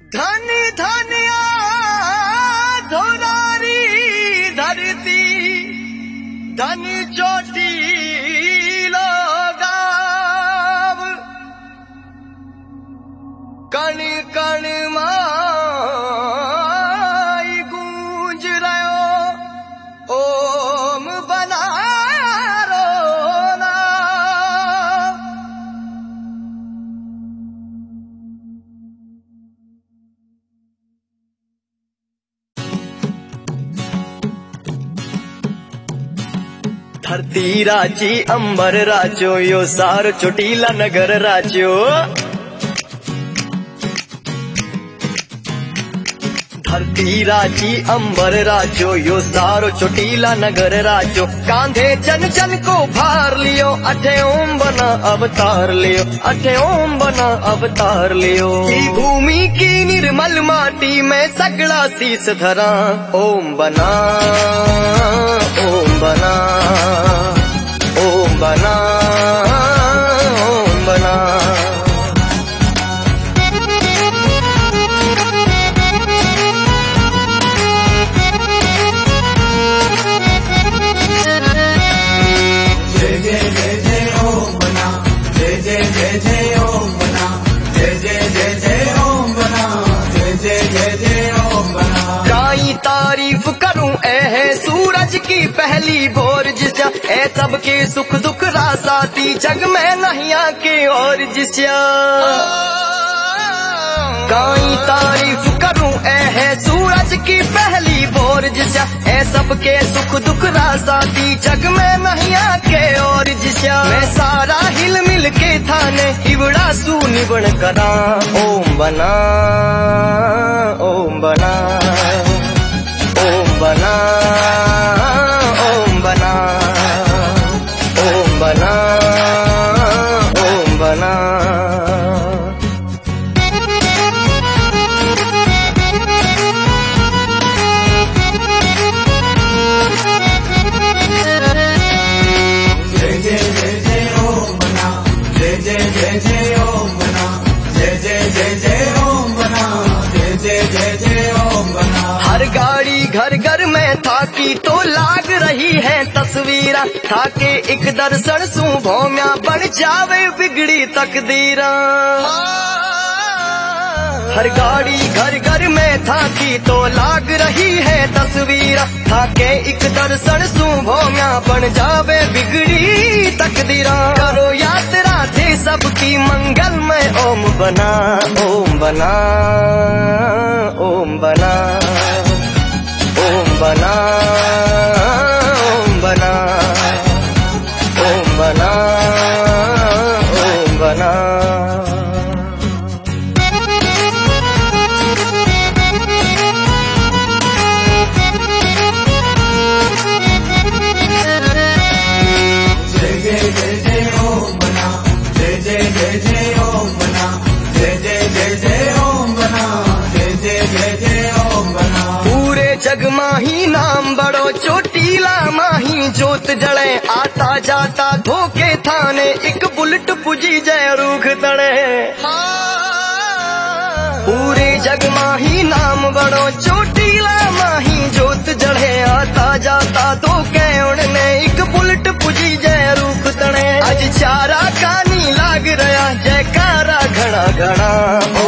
धनी धनिया धोनारी धरती धनी चोटी लोगाव कण कण माई गूंज रहो ओम बनारो ना। धरती राची अंबर राचो यो सारो चोटीला नगर राचो। धरती राची अंबर राचो यो सारो चोटीला नगर राचो। कांधे जन जन को भार लियो अठे ओम बना अवतार लियो अठे ओम बना अवतार लियो। की भूमि की निर्मल माटी में सगड़ा शीस धरा ओम बना ओम बना ओम बना ओम बना। जय जय जय जय ओम बना जय जय जय जय ओम बना जय जय जय जय ओम बना जय जय जय जय ओम बना। काई तारीफ करूं ऐ है सूरज की पहली भोर जिस्या ऐ सबके सुख दुख रासाती जग में नहिया के और जिस्या। काई तारीफ करूं ऐ है सूरज की पहली भोर जिस्या ऐ सबके सुख दुख रासाती जग में नहिया के और जिस्या। मैं सारा हिल मिल के थाने इवड़ा सू निबण करा ओम बना ओम बना ओम बना ओम बना ओम बना ओम बना। जय जय जय जय ओम बना जय जय जय जय ओम बना जय जय जय जय ओम बना जय जय जय जय ओम बना। हर गाड़ी घर घर में था की तो लाग रही है तस्वीरा था के एक दर्शन सू भौम्या बन जावे बिगड़ी तकदीरा। हर गाड़ी घर घर में था की तो लाग रही है तस्वीरा था के एक दर्शन सू भौम्या बन जावे बिगड़ी तकदीरा। करो यात्रा थे सबकी मंगल में ओम बना ओम बना ओम बना ओम बना ओम बना ओम बना ओम बना। जय जय जय जय ओम बना जय जय जय जय ओम बना जय जय जय जय ओम बना जय जय जय जय ओम बना। पूरे जग माही नाम बड़ो चोटीला माही जोत जड़े आता जाता धोखे थाने एक बुलेट पुजी जय रूख तड़े। पूरे जग माही नाम बड़ो चोटीला माही जोत जड़े आता जाता धोखे उड़ने एक बुलेट पुजी जय रूख तड़े। अज चारा कानी लाग रहा जयकारा घड़ा घड़ा